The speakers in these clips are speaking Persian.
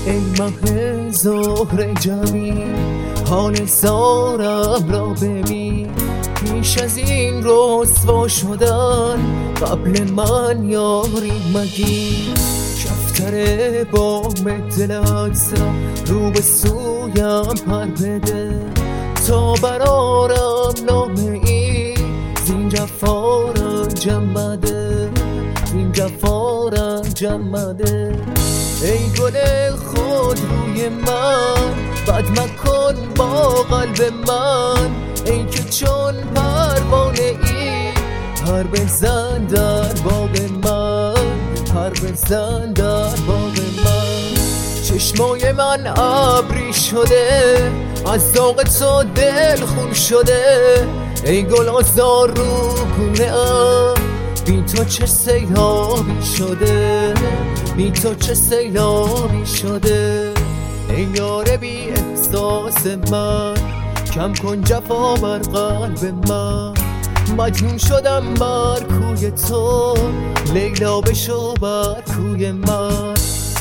ای ماه زهر جمی حال زارم را ببین، پیش از این رسوا شدن قبل من یاری مگی. کفتر بام دلت را رو به سویم پر بده، تا برارم نامه ای زین جفا رنجم مده، زین جفا رنجم مده. ای گل خود روی من بد مکن با قلب من، ای که چون پروانه ای پر بزن در باغ من، پر بزن در باغ من. چشمای من ابری شده از داغ تو دل خون شده، ای گل آزار رو گونه ام بی تو چه سیلابی شده، بی تو چه سیلابی شده. ای یار بی احساس من کم کن جفا بر قلب من، مجنون شدم بر کوی تو لیلا بشو بر کوی من.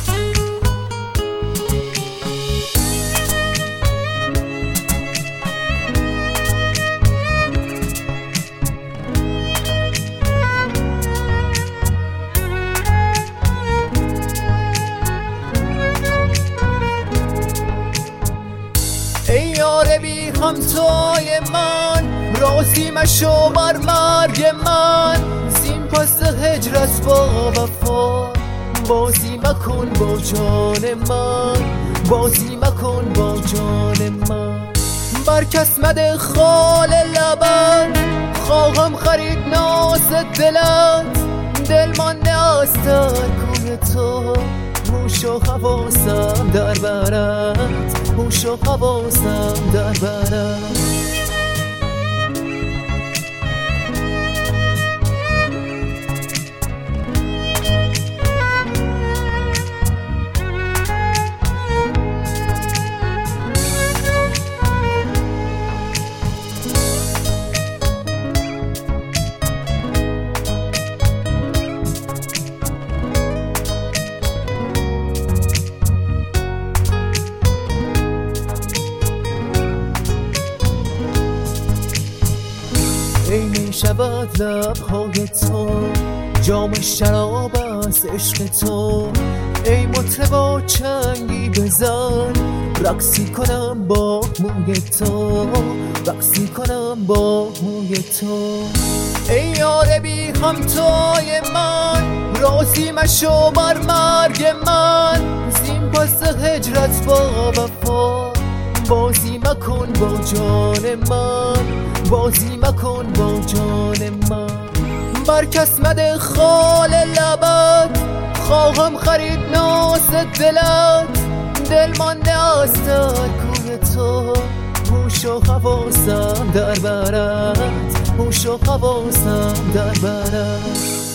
ای یار بی همتای من راضی مشو بر مرگ من، زین پس هجرت با وفا بازی مکن با جان من، بازی مکن با جان من. بر کس مده خال لبت خواهم خرید ناز دلت، دل مانده از در کوی تو هوش و حواسم در برت، هوش و حواسم در برت. ای می شود لبهای تو جام شراب از عشق تو، ای مطربا چنگی بزن رقصی کنم با موی تو، رقصی کنم با موی تو. ای یار بی همتای من راضی مشو بر مرگ من، زین پس هجرت با وفا بازی مکن با جان من، بازی مکن با جان من. بر کس مده خال لبت خواهم خرید ناز دلت، دل مانده از در کوی تو هوش و حواسم در برت، هوش و حواسم در برت.